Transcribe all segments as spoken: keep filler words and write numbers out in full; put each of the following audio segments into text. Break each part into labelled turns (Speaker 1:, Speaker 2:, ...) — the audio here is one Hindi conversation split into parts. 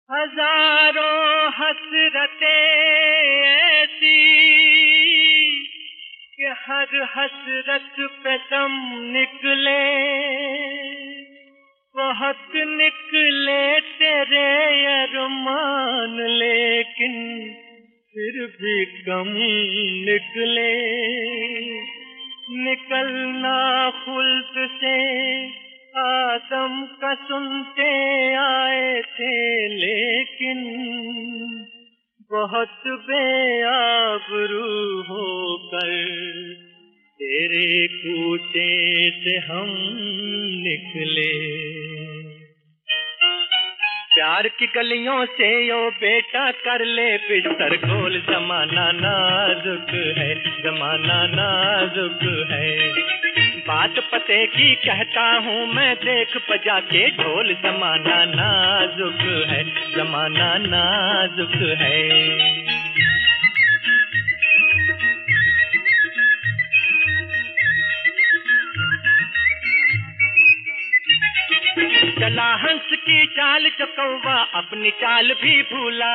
Speaker 1: हजारों हसरतें ऐसी कि हर हसरत पे दम निकले, बहुत निकले तेरे अरमान लेकिन फिर भी कम निकले। निकलना खुल्द से आदम का सुनते आए थे लेकिन बहुत बेआबरू होकर तेरे कूचे से हम निकले। प्यार की गलियों से यो बेटा कर ले बिस्तर गोल, जमाना नाजुक है, जमाना नाजुक है। बात पते की कहता हूँ मैं, देख बजा के ढोल, जमाना नाजुक है, जमाना नाजुक है। चला हंस की चाल जो कौवा अपनी चाल भी भूला,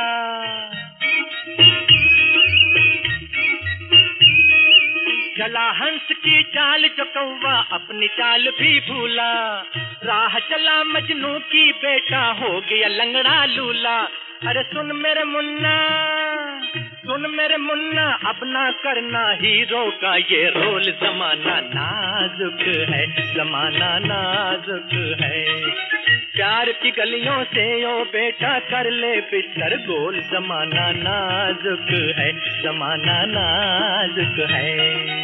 Speaker 1: चला हंस की चाल जो कौवा अपनी चाल भी भूला। राह चला मजनू की बेटा हो गया लंगड़ा लूला। अरे सुन मेरे मुन्ना, सुन मेरे मुन्ना, अब ना करना हीरो का ये रोल, जमाना नाजुक है, जमाना नाजुक है। प्यार की गलियों से ओ बेटा कर ले बिस्तर गोल, जमाना नाजुक है, जमाना नाजुक है।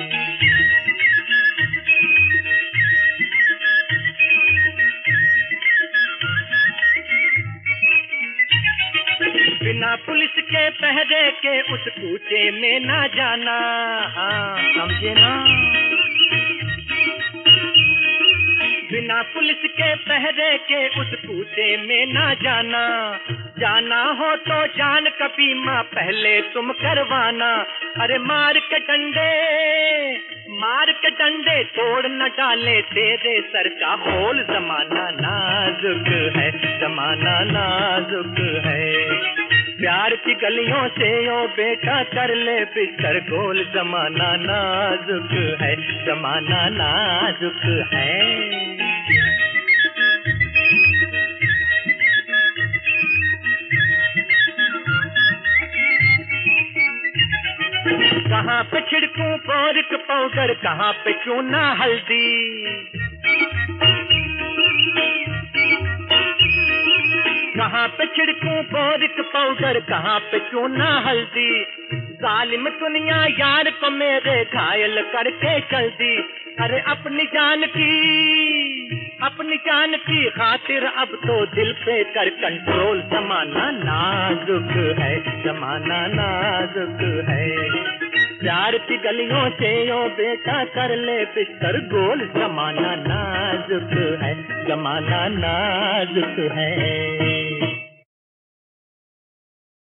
Speaker 1: बिना पुलिस के पहरे के उस कूचे में ना जाना, हाँ समझे ना। बिना पुलिस के पहरे के उस कूचे में ना जाना। जाना हो तो जान का बीमा पहले तुम करवाना। अरे मार के डंडे, मार के डंडे तोड़ न डाले तेरे सर का होल, जमाना नाजुक है, जमाना नाजुक है। प्यार की गलियों से ओ बेटा कर ले बिस्तर गोल, जमाना नाजुक है, जमाना नाजुक है। कहाँ पे छिड़कूं बोरिक पाउडर, कहाँ पे चूना हल्दी, कहाँ पे छिड़कूं बोरिक पाउडर, कहाँ पे चूना हल्दी। जालिम दुनिया यार को मेरे घायल करके चल दी। अरे अपनी जान की, अपनी जान की खातिर अब तो दिल पे कर कंट्रोल, जमाना नाजुक है, जमाना नाजुक है। प्यार की गलियों से ओ बेटा कर ले बिस्तर गोल, जमाना नाजुक है, जमाना नाजुक है।